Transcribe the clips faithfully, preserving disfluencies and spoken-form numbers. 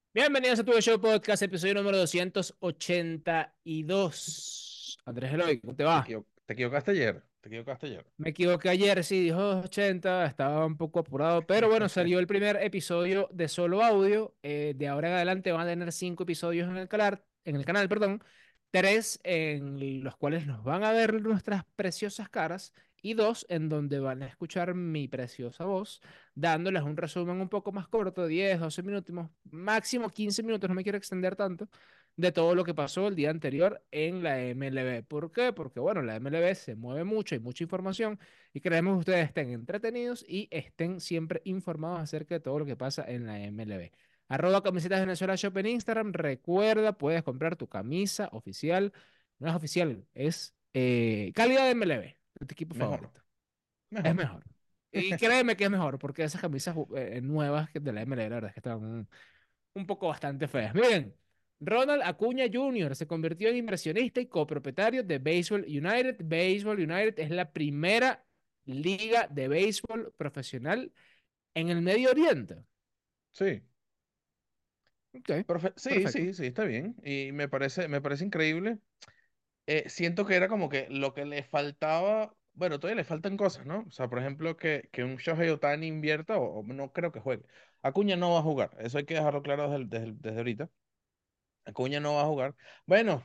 Bienvenidos a Tu Show Podcast, episodio número doscientos ochenta y dos. Andrés Eloy, ¿cómo te Te va? equivo- te equivocaste ayer. Te equivocaste ayer. Me equivoqué ayer, sí, dijo ochenta, estaba un poco apurado, pero bueno, salió el primer episodio de solo audio. Eh, de ahora en adelante van a tener cinco episodios en el canal, en el canal, perdón, tres en los cuales nos van a ver nuestras preciosas caras y dos en donde van a escuchar mi preciosa voz, dándoles un resumen un poco más corto, diez, doce minutos, máximo quince minutos, no me quiero extender tanto de todo lo que pasó el día anterior en la M L B. ¿Por qué? Porque, bueno, la M L B se mueve mucho, hay mucha información y queremos que ustedes estén entretenidos y estén siempre informados acerca de todo lo que pasa en la M L B. Arroba camisetas Venezuela Shop en Instagram. Recuerda, puedes comprar tu camisa oficial. No es oficial, es eh, calidad de M L B, de tu equipo Mejor. favorito. Es Mejor. mejor. Y créeme que es mejor, porque esas camisas eh, nuevas que de la M L B, la verdad es que están un poco bastante feas. Miren, Ronald Acuña junior se convirtió en inversionista y copropietario de Baseball United. Baseball United es la primera liga de béisbol profesional en el Medio Oriente. Sí. Ok, Perfe- sí, perfecto. sí, sí, está bien. Y me parece, me parece increíble. Eh, siento que era como que lo que le faltaba. Bueno, todavía le faltan cosas, ¿no? O sea, por ejemplo, que, que un Shohei Ohtani invierta, o, o no creo que juegue. Acuña no va a jugar. Eso hay que dejarlo claro desde, el- desde, el- desde ahorita. Acuña no va a jugar. Bueno,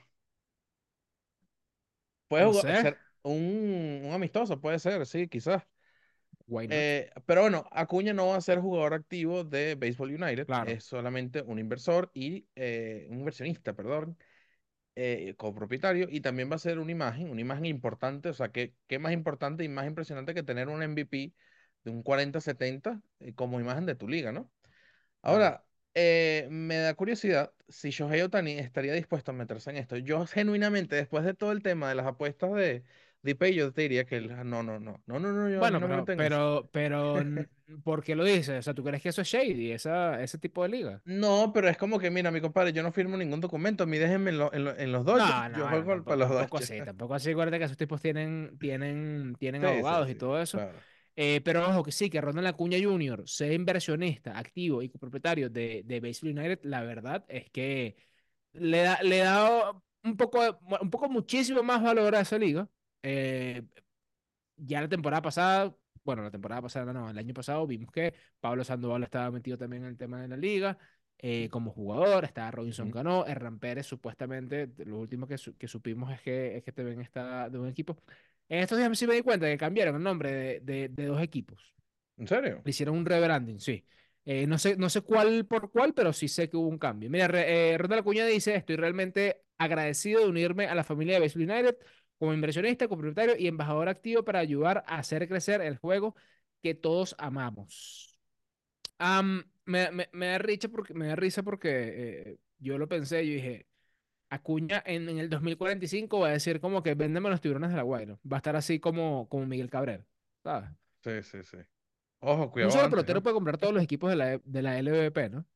puede No jugar, sé, ser un, un amistoso, puede ser, sí, quizás. why not? Eh, pero bueno, Acuña no va a ser jugador activo de Baseball United, Claro, es solamente un inversor y eh, un inversionista, perdón, eh, copropietario, y también va a ser una imagen, una imagen importante, o sea, ¿qué, qué más importante y más impresionante que tener un M V P de un cuarenta setenta eh, como imagen de tu liga, ¿no? claro. Ahora, eh, me da curiosidad si Shohei Ohtani estaría dispuesto a meterse en esto. Yo genuinamente, después de todo el tema de las apuestas de, de Pay, yo te diría que él, no, no, no, no, no, no, yo a mí Bueno, no me pero, meten en eso. pero, pero, n- ¿por qué lo dices? O sea, ¿tú crees que eso es shady, esa, ese tipo de liga? No, pero es como que, mira, mi compadre, yo no firmo ningún documento, a mí déjenme en, lo- en, lo- en los Dodgers, No, no, yo bueno, juego tampoco, para los tampoco Dodgers. así, tampoco así. Acuérdate que esos tipos tienen, tienen, tienen Sí, sí, abogados y sí, todo eso. claro. Eh, pero ojo que sí, que Ronald Acuña junior sea inversionista, activo y copropietario de, de Baseball United, la verdad es que le da, le da un poco, un poco muchísimo más valor a esa liga. Eh, ya la temporada pasada, bueno, la temporada pasada no, el año pasado vimos que Pablo Sandoval estaba metido también en el tema de la liga eh, como jugador, estaba Robinson Ujú. Cano, Hernán Pérez supuestamente, lo último que, su- que supimos es que, es que también está de un equipo. En estos días sí me di cuenta que cambiaron el nombre de, de, de dos equipos. ¿En serio? Le hicieron un rebranding, sí. Eh, no sé, no sé cuál por cuál, pero sí sé que hubo un cambio. Mira, re- eh, Ronald Acuña dice, estoy realmente agradecido de unirme a la familia de Baseball United como inversionista, copropietario y embajador activo para ayudar a hacer crecer el juego que todos amamos. Am, me, me, me da risa porque, me da risa porque eh, yo lo pensé, yo dije, Acuña en, en el dos mil cuarenta y cinco va a decir como que véndeme los tiburones de la Guaira. Va a estar así como, como Miguel Cabrera, ¿sabes? Sí, sí, sí. Ojo, Un cuidado solo antes, pelotero ¿no? puede comprar todos los equipos de la, de la L V P, ¿no?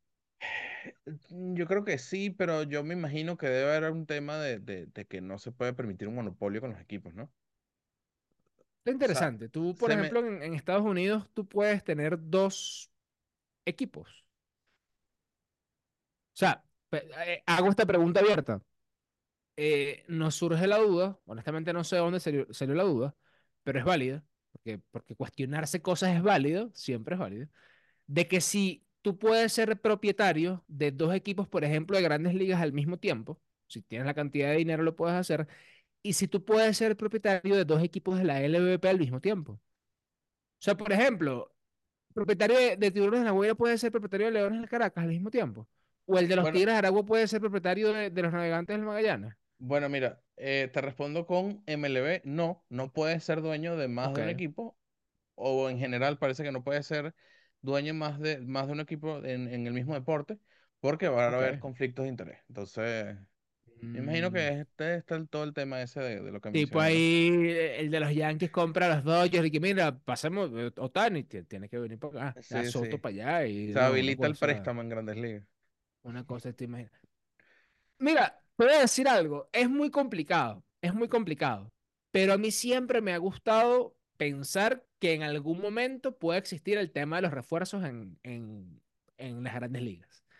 Mm, Yo creo que sí, pero yo me imagino que debe haber un tema de, de, de que no se puede permitir un monopolio con los equipos, ¿no? Está O sea, interesante. Tú, por se me... ejemplo, en, en Estados Unidos, tú puedes tener dos equipos. O sea, pe- eh, hago esta pregunta abierta. Eh, nos surge la duda, honestamente no sé de dónde salió, salió la duda, pero es válida, porque, porque cuestionarse cosas es válido, siempre es válido, de que si tú puedes ser propietario de dos equipos, por ejemplo, de grandes ligas al mismo tiempo, si tienes la cantidad de dinero lo puedes hacer, y si tú puedes ser propietario de dos equipos de la L V P al mismo tiempo. O sea, por ejemplo, propietario de, de Tiburones de la Guaira puede ser propietario de Leones del Caracas al mismo tiempo. O el de los Bueno, Tigres de Aragua puede ser propietario de, de los Navegantes del Magallanes. bueno, mira, eh, te respondo con M L B. No, no puedes ser dueño de más Ok, de un equipo, o en general parece que no puedes ser dueño más de, más de un equipo en, en el mismo deporte, porque va a ok. haber conflictos de interés. Entonces, me imagino Mm, que este está el- todo el tema ese de, de lo que tipo mencioné, ¿no? ahí eh, el de los Yankees compra a los Dodgers y que mira, pasemos, eh, Otani ti- tiene que venir para acá, ya Sí, Soto sí. para allá y Se no, una habilita el cosa, préstamo en Grandes Ligas. una cosa, te imaginas. Mira, te voy a decir algo, es muy complicado, es muy complicado, pero a mí siempre me ha gustado pensar que en algún momento puede existir el tema de los refuerzos en, en, en las grandes ligas.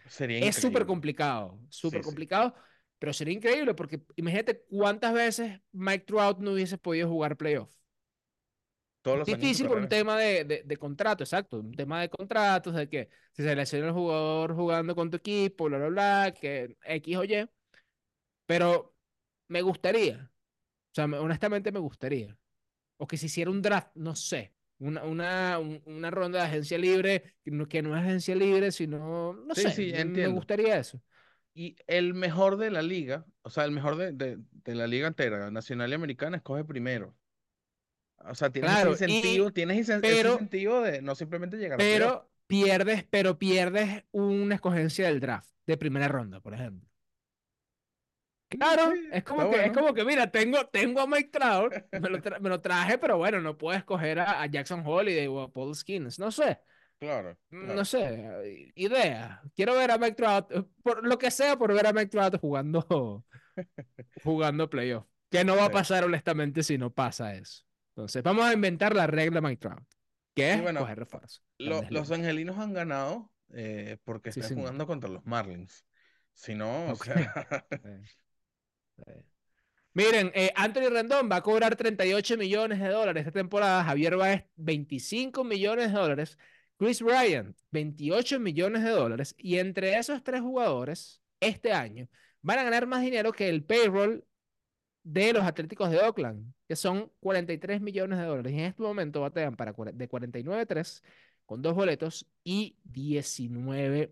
Sería Es súper increíble. complicado, Sí, súper sí. complicado, pero sería increíble porque imagínate cuántas veces Mike Trout no hubiese podido jugar playoff. Todos Es los años de su difícil por un carrera. tema de, de, de contrato, exacto, un tema de contratos, de que si se lesiona el jugador jugando con tu equipo, bla, bla, bla, que X o Y, pero me gustaría, o sea, me- honestamente me gustaría, o que se hiciera un draft, no sé, una, una, un- una ronda de agencia libre, que no, que no es agencia libre, sino, no Sí, sé, sí, me, me entiendo. gustaría eso. Y el mejor de la liga, o sea, el mejor de, de, de la liga entera, nacional y americana, escoge primero. O sea, tienes ese Claro, y, incentivo, tienes ese, ese pero, incentivo de no simplemente llegar a playoff. pero pierdes, pero pierdes una escogencia del draft de primera ronda, por ejemplo. Mm, sí, Claro, es está como que, es bueno. como que, mira, tengo, tengo a Mike Trout, me lo, tra- me lo traje, pero bueno, no puedo escoger a, a Jackson Holiday o a Paul Skeens, no sé, Claro, no claro. sé, eh, idea. Quiero ver a Mike Trout, eh, por lo que sea, por ver a Mike Trout jugando, jugando playoff, que no va a Sí. pasar honestamente si no pasa eso. Entonces, vamos a inventar la regla Mike Trout, que Sí, es bueno, escoger refuerzo, lo- grandes los ligas. angelinos han ganado eh, porque Sí, están señor. jugando contra los Marlins. Si no, o Ok. sea, Eh, eh. Miren, eh, Anthony Rendón va a cobrar treinta y ocho millones de dólares esta temporada, Javier Baez veinticinco millones de dólares, Chris Bryant veintiocho millones de dólares, y entre esos tres jugadores, este año, van a ganar más dinero que el payroll de los Atléticos de Oakland, que son cuarenta y tres millones de dólares. Y en este momento batean para, cuare- de cuarenta y nueve a tres con dos boletos y diecinueve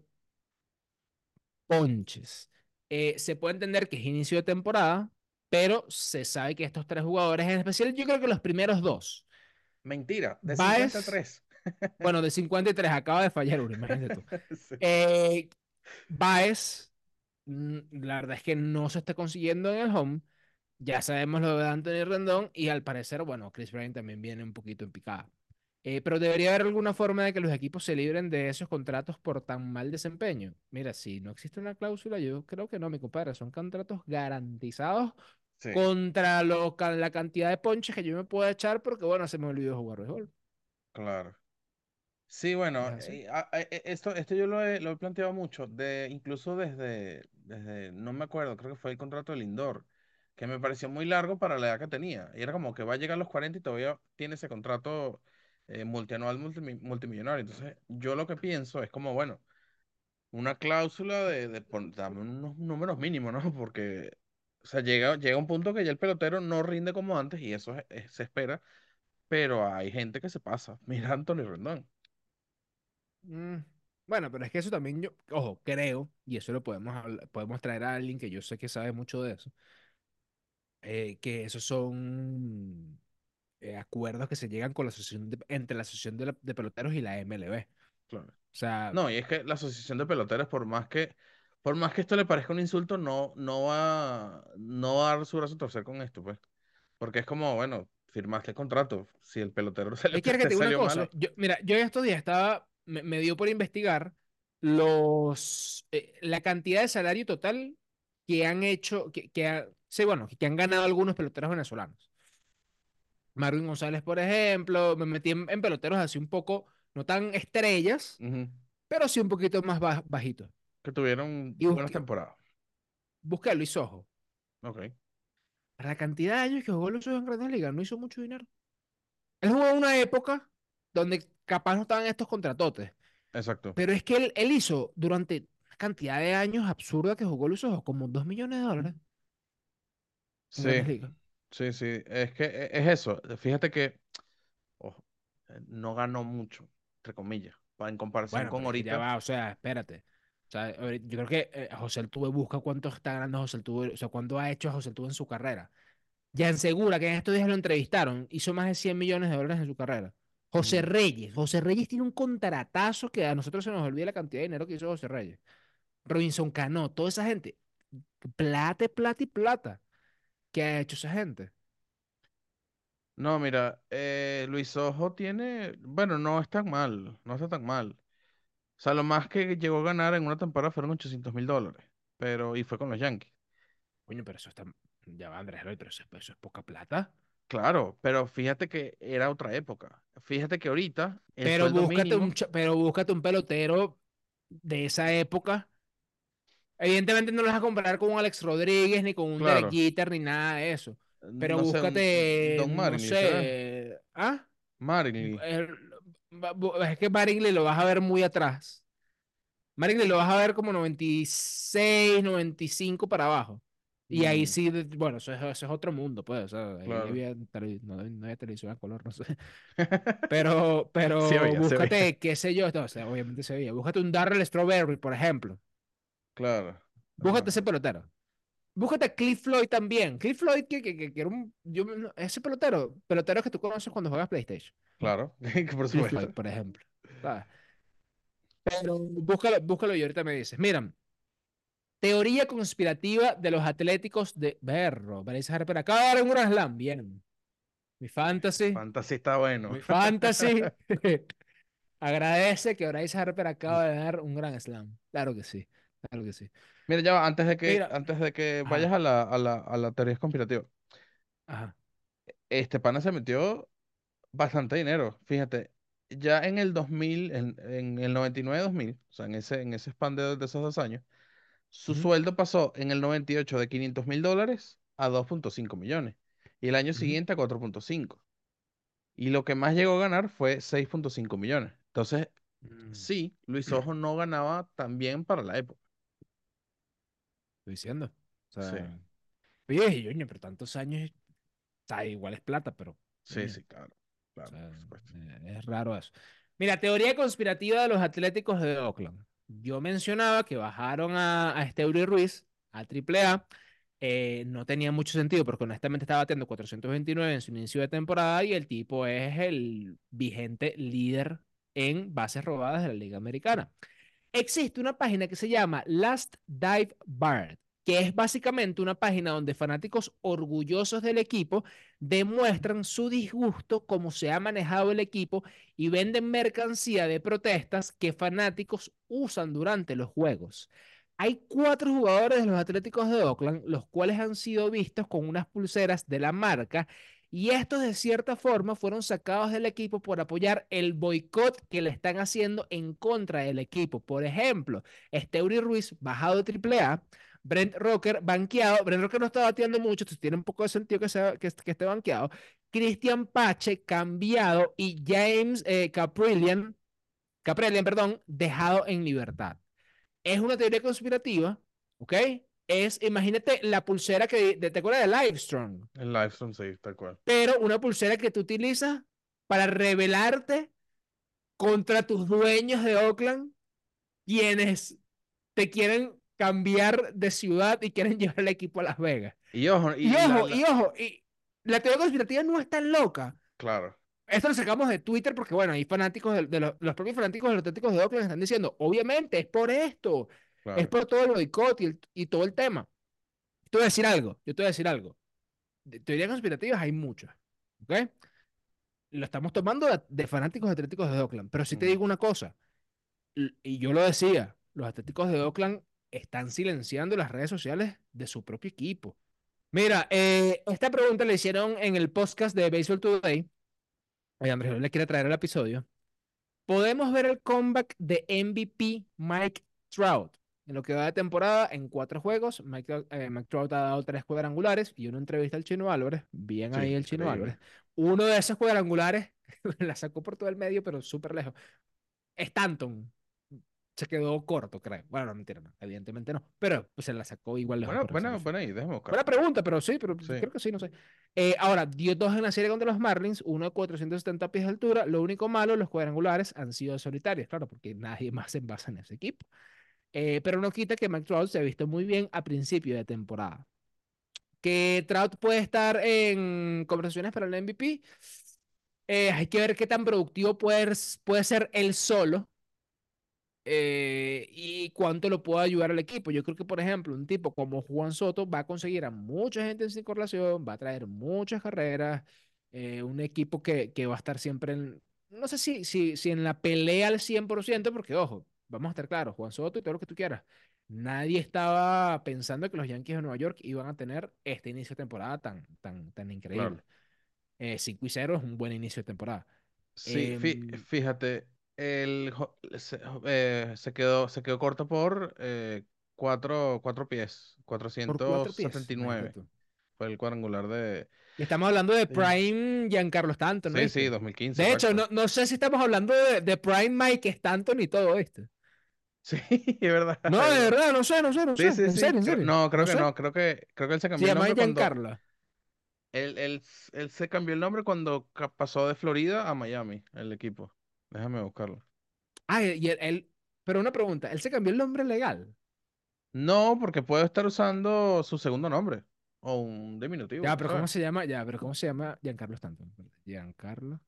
ponches. Eh, se puede entender que es inicio de temporada, pero se sabe que estos tres jugadores, en especial yo creo que los primeros dos, mentira, de cincuenta a Baez, tres bueno, de cincuenta y tres acaba de fallar uno, imagínate tú. Sí, Eh, Baez, mm, la verdad es que no se está consiguiendo en el home. Ya sabemos lo de Anthony Rendón y al parecer, bueno, Chris Bryant también viene un poquito en picada. Eh, pero debería haber alguna forma de que los equipos se libren de esos contratos por tan mal desempeño. Mira, si no existe una cláusula, yo creo que no, mi compadre. Son contratos garantizados sí, contra lo, ca- la cantidad de ponches que yo me puedo echar porque, bueno, se me olvidó jugar béisbol. claro. Sí, ¿Es bueno, así? eh, a- a- e- esto, esto yo lo he, lo he planteado mucho, de, incluso desde, desde, no me acuerdo, creo que fue el contrato del Lindor, que me pareció muy largo para la edad que tenía. Y era como que va a llegar a los cuarenta y todavía tiene ese contrato eh, multianual, multimi- multimillonario. Entonces, yo lo que pienso es como, bueno, una cláusula de, de pon- dame unos números mínimos, ¿no? Porque, o sea, llega, llega un punto que ya el pelotero no rinde como antes y eso es- es- se espera, pero hay gente que se pasa. Mira a Anthony Rendón. Mm, Bueno, pero es que eso también yo, ojo, creo, y eso lo podemos, hablar- podemos traer a alguien que yo sé que sabe mucho de eso, eh, que esos son eh, acuerdos que se llegan con la asociación de- entre la asociación de, la- de peloteros y la M L B. Claro. O sea, No, y es que la asociación de peloteros, por más que, por más que esto le parezca un insulto, no, no va, no va a dar su brazo a torcer con esto, pues. Porque es como, bueno, firmaste el contrato. Si el pelotero se le es que que te te digo una salió cosa. malo. Yo, mira, yo estos días estaba, me, me dio por investigar los, eh, la cantidad de salario total que han hecho, que, que ha- sí, bueno, que han ganado algunos peloteros venezolanos. Marvin González, por ejemplo, me metí en, en peloteros así un poco, no tan estrellas, Ujú. pero sí un poquito más baj- bajitos. Que tuvieron Y buenas busqué, temporadas. busqué a Luis Ojo. Ok, Para la cantidad de años que jugó Luis Ojo en Grandes Ligas, no hizo mucho dinero. Él jugó en una época donde capaz no estaban estos contratotes. exacto. Pero es que él, él hizo durante una cantidad de años absurda que jugó Luis Ojo, como dos millones de dólares en Sí, Grandes Ligas. sí, sí. Es que e- es eso. Fíjate que ojo, eh, no ganó mucho, entre comillas, pa- en comparación Bueno, con pero es que ya ahorita. va, o sea, espérate. O sea, ahorita- yo creo que eh, José Altuve busca cuánto está ganando José Altuve, o sea, cuánto ha hecho José Altuve en su carrera. Jan Segura, que en estos días lo entrevistaron, hizo más de cien millones de dólares en su carrera. José Ujú. Reyes, José Reyes tiene un contratazo que a nosotros se nos olvida la cantidad de dinero que hizo José Reyes. Robinson Cano, toda esa gente, plata, plata y plata que ha hecho esa gente. No, mira, eh, Luis Ojo tiene, bueno, no es tan mal, no está tan mal. O sea, lo más que llegó a ganar en una temporada fueron ochocientos mil dólares, pero, y fue con los Yankees. Coño, pero eso está. Ya va, Andrés Eloy, pero eso, eso es poca plata. Claro, pero fíjate que era otra época. Fíjate que ahorita el Pero sueldo búscate un, mínimo, cha- pero búscate un pelotero de esa época. Evidentemente no lo vas a comparar con un Alex Rodríguez, ni con un Derek Claro. Jeter, ni nada de eso. Pero No sé, un búscate, Don no Mattingly, ¿será? sé. ¿Ah? Mattingly, El- es que Mattingly lo vas a ver muy atrás. Mattingly lo vas a ver como noventa y seis, noventa y cinco para abajo. Y ahí mm, sí, de- bueno, eso es, eso es otro mundo, pues. O sea, ahí claro. había tele- no, no había televisión a color, no sé. Pero, Se pero oía, se oía. búscate, qué sé yo, no, o sea, obviamente se veía. Búscate un Darrell Strawberry, por ejemplo. Claro. Búscate ese Ajá. pelotero. Búscate a Cliff Floyd también. Cliff Floyd, que, que, que, que era un. Yo, no- ese pelotero, pelotero que tú conoces cuando juegas PlayStation. Claro, que por Cliff Floyd, supuesto. por ejemplo. ¿Sabes? Pero búscalo, búscalo y ahorita me dices. Mira, teoría conspirativa de los Atléticos de Berro. Parece Harper acaba de dar un gran slam. Bien. Mi fantasy. Fantasy está bueno. Mi fantasy. Agradece que Bryce Harper acaba de dar un gran slam. Claro que sí. Claro que sí. Mira, ya va, antes de que, Mira. antes de que vayas Ajá. a la, a la, a la teoría conspirativa, Ajá. este pana se metió bastante dinero. Fíjate, ya en el dos mil, en, en el noventa y nueve dos mil, o sea, en ese, en ese span de, de esos dos años, su Ujú, sueldo pasó en el noventa y ocho de quinientos mil dólares a dos punto cinco millones. Y el año ujú. siguiente a cuatro punto cinco. Y lo que más llegó a ganar fue seis punto cinco millones. Entonces, Mm, sí, Luis Ojo no ganaba tan bien para la época. Estoy diciendo. O Sí, sea, oye, yoño, pero tantos años, está igual es plata, pero, sí, yoño, sí, claro, o claro, sea, por supuesto. eh, es raro eso. Mira, teoría conspirativa de los Atléticos de Oakland. Yo mencionaba que bajaron a, a Esteury Ruiz a Triple A. Eh, no tenía mucho sentido porque honestamente estaba batiendo cuatrocientos veintinueve en su inicio de temporada y el tipo es el vigente líder en bases robadas de la Liga Americana. Existe una página que se llama Last Dive Bar, que es básicamente una página donde fanáticos orgullosos del equipo demuestran su disgusto cómo se ha manejado el equipo y venden mercancía de protestas que fanáticos usan durante los juegos. Hay cuatro jugadores de los Atléticos de Oakland, los cuales han sido vistos con unas pulseras de la marca y estos de cierta forma fueron sacados del equipo por apoyar el boicot que le están haciendo en contra del equipo. Por ejemplo, Esteury Ruiz bajado de Triple A, Brent Rocker banqueado. Brent Rocker no está bateando mucho, entonces tiene un poco de sentido que, sea, que, que esté banqueado. Cristian Pache cambiado y James eh, Caprillian, Caprillian, perdón, dejado en libertad. Es una teoría conspirativa, ¿ok? Es, imagínate la pulsera que, ¿te acuerdas de Livestrong? El Livestream, sí, tal cual. Pero una pulsera que tú utilizas para rebelarte contra tus dueños de Oakland, quienes te quieren cambiar de ciudad y quieren llevar el equipo a Las Vegas. Y ojo, Y y la, ojo, y la... ojo, y la teoría conspirativa no es tan loca. Claro, Esto lo sacamos de Twitter porque, bueno, hay fanáticos de, de los, los propios fanáticos de los Atléticos de Oakland están diciendo, obviamente, es por esto, es claro. por todo el boicot y, el- y todo el tema. Yo te voy a decir algo, yo te voy a decir algo. De teorías conspirativas hay muchas, ¿ok? Lo estamos tomando de, de fanáticos atléticos de Oakland. Pero sí te Ujú. digo una cosa, y yo lo decía, los Atléticos de Oakland están silenciando las redes sociales de su propio equipo. Mira, eh, esta pregunta le hicieron en el podcast de Baseball Today. Ay, Andrés, no le quiere traer el episodio. ¿Podemos ver el comeback de M V P Mike Trout? En lo que va de temporada, en cuatro juegos, Mike, Trout- eh, Mike Trout ha dado tres cuadrangulares y una entrevista al Chino Álvarez. Bien Sí, ahí el Chino Álvarez. increíble. Uno de esos cuadrangulares la sacó por todo el medio, pero súper lejos. Stanton se quedó corto, creo. Bueno, no, mentira, no. Evidentemente no. Pero pues, se la sacó igual lejos Buena, por el buena, centro. buena ahí, déjame Buena buscarlo. pregunta, pero sí, pero Sí. creo que sí, no sé. Eh, ahora, dio dos en la serie contra los Marlins, uno de cuatrocientos setenta pies de altura. Lo único malo, los cuadrangulares han sido solitarios, claro, porque nadie más se basa en ese equipo. Eh, pero no quita que Mike Trout se ha visto muy bien a principio de temporada. Que Trout puede estar en conversaciones para el M V P. Eh, hay que ver qué tan productivo puede, puede ser él solo eh, y cuánto lo puede ayudar al equipo. Yo creo que, por ejemplo, un tipo como Juan Soto va a conseguir a mucha gente en circulación, va a traer muchas carreras, eh, un equipo que, que va a estar siempre en, no sé si, si, si en la pelea al cien por ciento porque ojo, vamos a estar claros, Juan Soto y todo lo que tú quieras. Nadie estaba pensando que los Yankees de Nueva York iban a tener este inicio de temporada tan, tan, tan Claro. increíble. Eh, cinco y cero es un buen inicio de temporada. Sí, fí- Em, fíjate, el, jo- se, eh, se quedó, se quedó corto por eh, cuatro, cuatro pies, Por cuatrocientos cuatro setenta pies, y imagínate nueve tú. fue el cuadrangular de... Y estamos hablando de de- Prime Giancarlo Stanton, ¿no Sí, sí, viste? dos mil quince, De hecho, exacto. no, no sé si estamos hablando de, de Prime Mike Stanton y todo esto. Sí, es verdad, No, es de verdad. verdad, no sé, no sé, no sé. Sí, sí, En sí. serio, en Creo- serio. no, creo No que sé. no. Creo que, creo que él se Se cambió el llama nombre cuando... Giancarlo. Él, él, él se cambió el nombre cuando ca- pasó de Florida a Miami, el equipo. Déjame buscarlo. Ah, y él, él- pero una pregunta, ¿él se cambió el nombre legal? No, porque puede estar usando su segundo nombre o un Ya, diminutivo, pero ¿cómo ¿sabes? se llama? Ya, pero ¿cómo se llama Giancarlo Stanton? Giancarlo.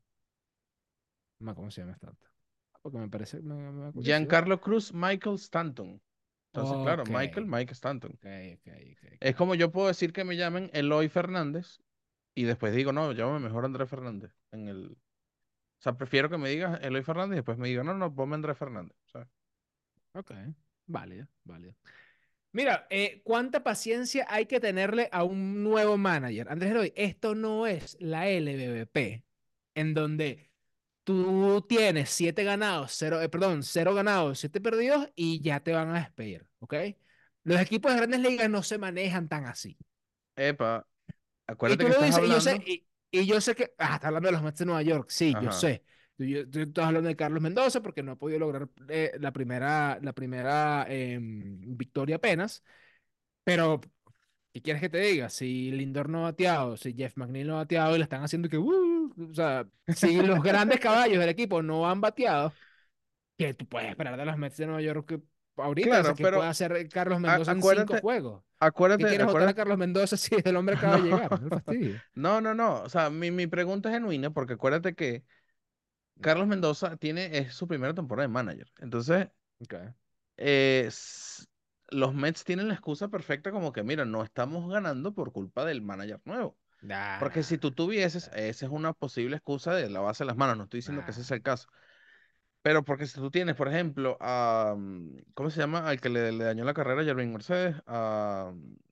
No, ¿cómo se llama Stanton? Porque me parece, me, me da curiosidad. Giancarlo Cruz Michael Stanton. Entonces, claro, Ok, Michael, Mike Stanton. ok, ok, ok, Es ok. como yo puedo decir que me llamen Eloy Fernández y después digo, no, llámame mejor Andrés Fernández. En el... O sea, prefiero que me digas Eloy Fernández y después me diga, no, no, ponme Andrés Fernández. ¿Sabes? Ok, válido, válido. Mira, eh, ¿cuánta paciencia hay que tenerle a un nuevo manager? Andrés Eloy, esto no es la L B B P, en donde tú tienes siete ganados, cero, eh, perdón, cero ganados, siete perdidos y ya te van a despedir, ¿ok? Los equipos de grandes ligas no se manejan tan así. Epa, Y acuérdate tú que lo estás dices, y yo sé, hablando. y, y yo sé que, ah, está hablando de los Mets de Nueva York, sí, yo Ajá. sé. Tú, yo- tú estás hablando de Carlos Mendoza porque no ha podido lograr eh, la primera, la primera em, victoria apenas, pero ¿qué quieres que te diga? Si Lindor no ha bateado, si Jeff McNeil no ha bateado y le están haciendo que, "Uh", o sea, si los grandes caballos del equipo no han bateado, ¿qué tú puedes esperar de los Mets de Nueva York que ahorita? O sea, Claro, ¿qué puede pero hacer Carlos a- Mendoza en cinco acuérdate, juegos? ¿Qué acuérdate, quieres votar a acuérdate. Carlos Mendoza si el hombre acaba No, de llegar? No me fastidio. no, no, no. O sea, mi, mi pregunta es genuina porque acuérdate que Carlos Mendoza tiene, es su primera temporada de manager. Entonces, Okay. eh, s- los Mets tienen la excusa perfecta como que, mira, no estamos ganando por culpa del manager nuevo. Nah, Porque nah, si tú tuvieses, nah, esa es una posible excusa de lavarse las manos. No estoy diciendo que ese nah. sea el caso. Pero porque si tú tienes, por ejemplo, a, mm, ¿cómo se llama? Al que le, le dañó la carrera a Yervin Mercedes, a,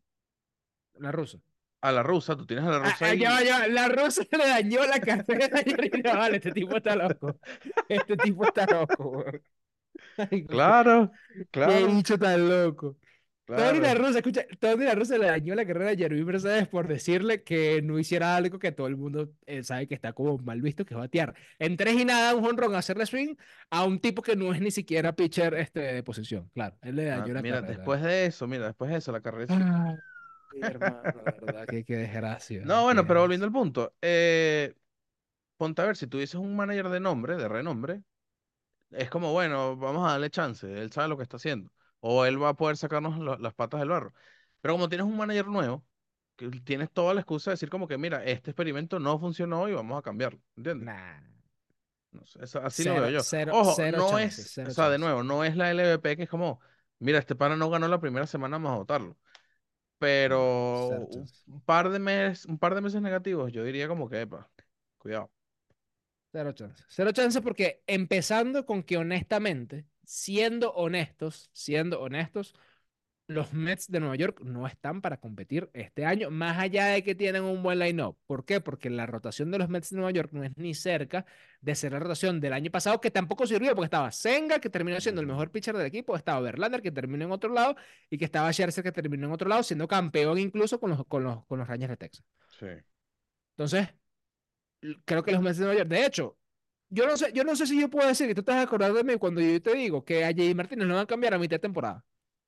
La rusa. a la rusa, tú tienes a la Ah, rusa ah, ya, va, ahí. ya, va, la rusa le dañó la carrera a Jerry Naval. Este tipo está loco. Este tipo está loco, weón. Ay, qué, Claro, qué claro, bicho tan loco. Tony la claro. rusa, escucha, Tony la rusa le dañó la carrera a Jeremy Mercedes por decirle que no hiciera algo que todo el mundo eh, sabe que está como mal visto, que es batear. En tres y nada, un jonrón, hacerle swing a un tipo que no es ni siquiera pitcher este, de posición. Claro, él le Ah, dañó la mira, carrera. después de eso, mira, después de eso, la carrera es... Ay, hermano, de verdad, que qué desgracia, No, qué bueno, pero volviendo desgracia. al punto, eh, ponte a ver, si tuvieses un manager de nombre, de renombre, es como, bueno, vamos a darle chance, él sabe lo que está haciendo, o él va a poder sacarnos lo- las patas del barro. Pero como tienes un manager nuevo, que tienes toda la excusa de decir como que, mira, este experimento no funcionó y vamos a cambiarlo, ¿entiendes? Nah, No sé, eso- así lo veo cero, yo. cero, Ojo, cero no chances, es, o cero sea, de chances. nuevo, no es la L V P que es como, mira, este pana no ganó la primera semana, vamos a votarlo. No, Pero cero un, chances. un par de meses, un par de meses negativos, yo diría como que, epa, cuidado. Cero chance. Cero chance porque empezando con que honestamente, siendo honestos, siendo honestos, los Mets de Nueva York no están para competir este año, más allá de que tienen un buen line-up. ¿Por qué? Porque la rotación de los Mets de Nueva York no es ni cerca de ser la rotación del año pasado, que tampoco sirvió, porque estaba Senga, que terminó siendo el Ujú. mejor pitcher del equipo, estaba Verlander, que terminó en otro lado, y que estaba Scherzer, que terminó en otro lado, siendo campeón incluso con los, con los, con los Rangers de Texas. Sí. Entonces, creo que los Mets de Nueva York, de hecho, yo no sé, yo no sé si yo puedo decir, y tú estás acordado de mí cuando yo te digo que a J D Martínez lo van a cambiar a mitad de temporada.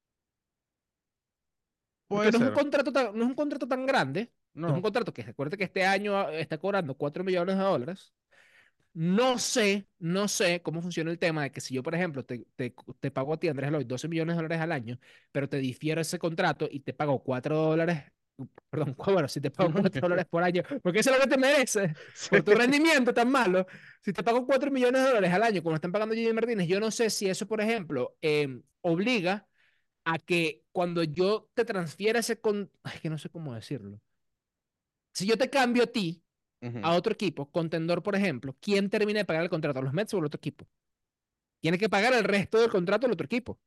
Porque Puede no es un ser. contrato tan, no es un contrato tan grande, no es un No. contrato que recuerde que este año ah, está cobrando cuatro millones de dólares. No sé, no sé cómo funciona el tema de que si yo, por ejemplo, te, te, te pago a ti, Andrés Eloy, doce millones de dólares al año, pero te difiero ese contrato y te pago cuatro dólares, perdón, cu- bueno, si te pago cuatro dólares por año, porque eso es lo que te mereces, Sí. por tu rendimiento tan malo, si te pago cuatro millones de dólares al año, como están pagando J D Martínez, yo no sé si eso, por ejemplo, eh, obliga a que cuando yo te transfiera ese con, ay, que no sé cómo decirlo. Si yo te cambio a ti a Ujú. otro equipo, contendor, por ejemplo, ¿quién termina de pagar el contrato? ¿Los Mets o el otro equipo? Tiene que pagar el resto del contrato del otro equipo.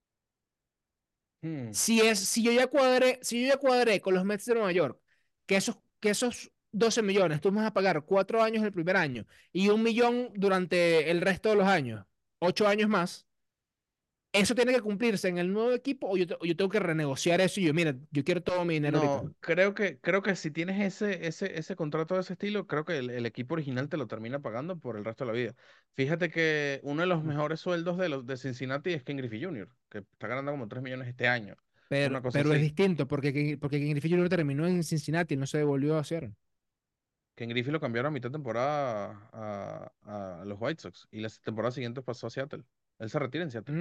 Mm. Si es, si yo ya cuadré, si yo ya cuadré con los Mets de Nueva York, que esos, que esos doce millones, tú me vas a pagar cuatro años el primer año y un millón durante el resto de los años, ocho años más, ¿Eso tiene que cumplirse en el nuevo equipo o yo, te- o yo tengo que renegociar eso y yo, mira, yo quiero todo mi dinero ahorita? No, creo que, creo que si tienes ese, ese, ese contrato de ese estilo, creo que el, el equipo original te lo termina pagando por el resto de la vida. Fíjate que uno de los Ah. mejores sueldos de los de Cincinnati es Ken Griffey junior, que está ganando como tres millones este año. Pero, Una cosa pero es así. distinto porque, Ken- porque Ken Griffey junior terminó en Cincinnati y no se devolvió a hacer. Ken Griffey lo cambiaron a mitad de temporada a, a- a los White Sox y la temporada siguiente pasó a Seattle. Él se retira en Seattle.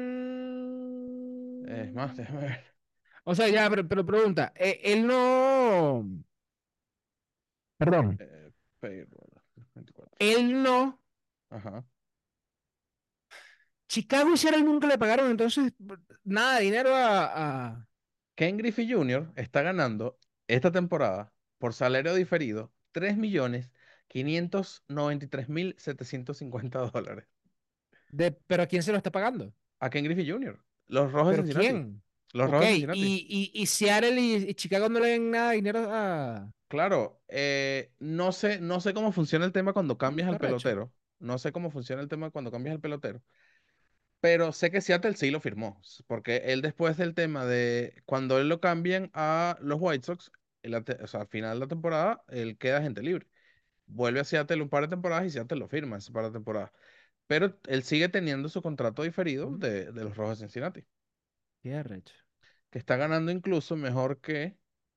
Es más, Mm. déjame ver. O sea, ya, pero, pero pregunta, eh, él no, perdón, Eh, payroll, veinticuatro. él no, Ajá. Chicago y Seattle nunca le pagaron entonces nada de dinero a, a- Ken Griffey junior está ganando esta temporada por salario diferido tres millones quinientos noventa y tres mil setecientos cincuenta dólares. de, pero ¿a quién se lo está pagando? A Ken Griffey junior Los Rojos de ¿Pero Cincinnati. quién? Los Ok, Rojos de y, Cincinnati. y, y Seattle y, y Chicago no le den nada de dinero a... Claro, eh, no sé, no sé cómo funciona el tema cuando Mm, cambias qué al arrecho. pelotero. No sé cómo funciona el tema cuando cambias al pelotero. Pero sé que Seattle sí lo firmó. Porque él después del tema de cuando él lo cambian a los White Sox, en la te- o sea, al final de la temporada, él queda gente libre. Vuelve a Seattle un par de temporadas y Seattle lo firma ese par de temporadas. Pero él sigue teniendo su contrato diferido Mm, de, de los Rojos de Cincinnati, qué arrecho. que está ganando incluso mejor que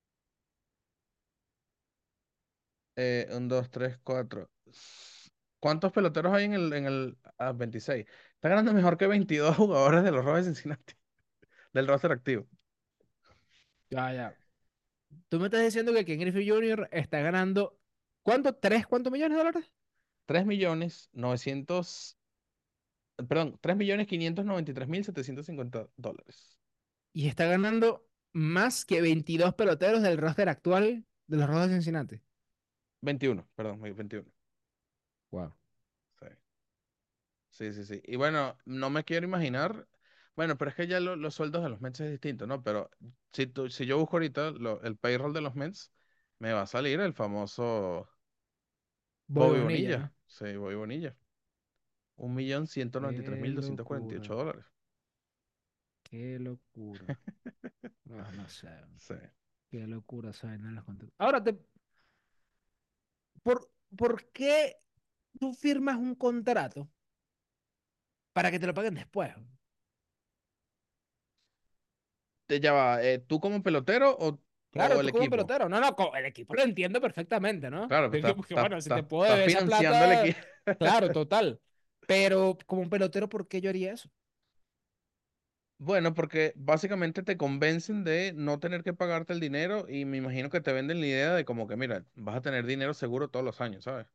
eh, un, dos, tres, cuatro. ¿Cuántos peloteros hay en el, en el ah, veintiséis? Está ganando mejor que veintidós jugadores de los Rojos de Cincinnati, del roster activo. Ya, ya. Tú me estás diciendo que Ken Griffey junior está ganando, ¿cuánto? ¿Tres? ¿Cuántos millones de dólares? Tres millones novecientos, perdón, tres millones quinientos noventa y tres mil setecientos cincuenta dólares. Y está ganando más que veintidós peloteros del roster actual de los Rojos de Cincinnati. Veintiuno, perdón, veintiuno. Wow. Sí. Sí, sí, sí. Y bueno, no me quiero imaginar. Bueno, pero es que ya lo- los sueldos de los Mets es distinto, ¿no? Pero si, tú- si yo busco ahorita lo- el payroll de los Mets, me va a salir el famoso Bobby Bobby Bonilla, ¿no? Bonilla. Sí, Bobby Bonilla. Un millón ciento noventa y tres Qué mil doscientos cuarenta y locura, ocho dólares. qué locura. No, no sé, Sí. qué locura saben los contratos. Ahora, te, ¿por, ¿por qué tú firmas un contrato para que te lo paguen después? Te ya va, eh, ¿tú como pelotero o, o Claro, el tú como equipo? pelotero. No, no, co- el equipo lo entiendo perfectamente, ¿no? Claro, pues Que, estás que, estás- bueno, si te estás- puedo estás deber esa financiando el plata, equipo. claro, total. Pero como un pelotero, ¿por qué yo haría eso? Bueno, porque básicamente te convencen de no tener que pagarte el dinero y me imagino que te venden la idea de como que, mira, vas a tener dinero seguro todos los años, ¿sabes?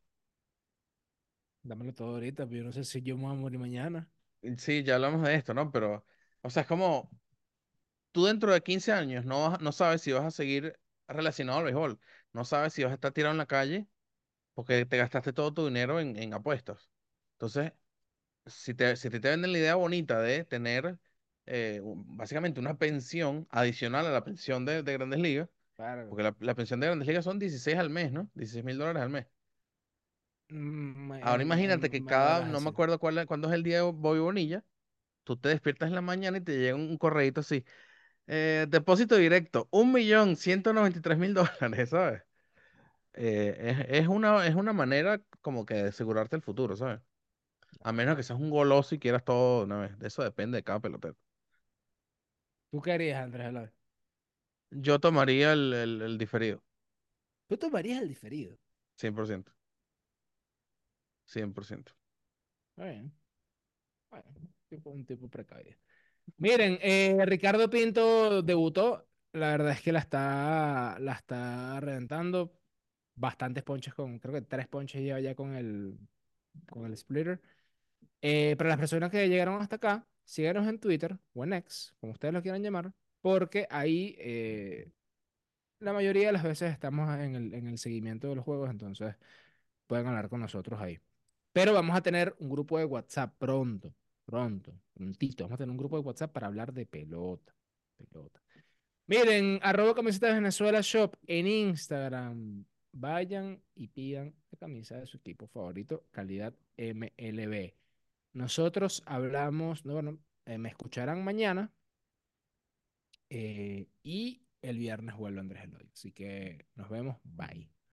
Dámelo todo ahorita, pero yo no sé si yo me voy a morir mañana. Y sí, ya hablamos de esto, ¿no? Pero, o sea, es como tú dentro de quince años no, vas- no sabes si vas a seguir relacionado al béisbol, no sabes si vas a estar tirado en la calle porque te gastaste todo tu dinero en, en apuestas. Entonces, si te, si te, te venden la idea bonita de tener eh, un- básicamente una pensión adicional a la pensión de, de Grandes Ligas, Claro. porque la, la pensión de Grandes Ligas son dieciséis al mes, ¿no? Dieciséis mil dólares al mes. Mm, Ahora En, imagínate que en, en cada, horas no me así. acuerdo cuál, es- cuándo es el día de Bobby Bonilla, tú te despiertas en la mañana y te llega un, un correíto así, eh, depósito directo, un millón ciento noventa y tres mil dólares, ¿sabes? Eh, es, es una, es una manera como que de asegurarte el futuro, ¿sabes? A menos que seas un goloso y quieras todo de una vez. De eso depende de cada pelotero. ¿Tú qué harías, Andrés Eloy? Yo tomaría el, el, el diferido, ¿Tú tomarías el diferido? cien por ciento, cien por ciento. Está bien. Bueno, tipo, un tipo precavido. Miren, eh, Ricardo Pinto debutó. La verdad es que la está, la está reventando. Bastantes ponches con, creo que tres ponches lleva ya con el, con el splitter. Eh, para las personas que llegaron hasta acá, síganos en Twitter o en X, como ustedes lo quieran llamar, porque ahí eh, la mayoría de las veces estamos en el, en el seguimiento de los juegos, entonces pueden hablar con nosotros ahí. Pero vamos a tener un grupo de WhatsApp pronto, pronto, prontito. Vamos a tener un grupo de WhatsApp para hablar de pelota. Pelota. Miren, arroba camiseta de Venezuela Shop en Instagram. Vayan y pidan la camisa de su equipo favorito, calidad M L B. Nosotros hablamos, no, bueno, eh, me escucharán mañana eh, y el viernes vuelve Andrés Eloy. Así que nos vemos. Bye.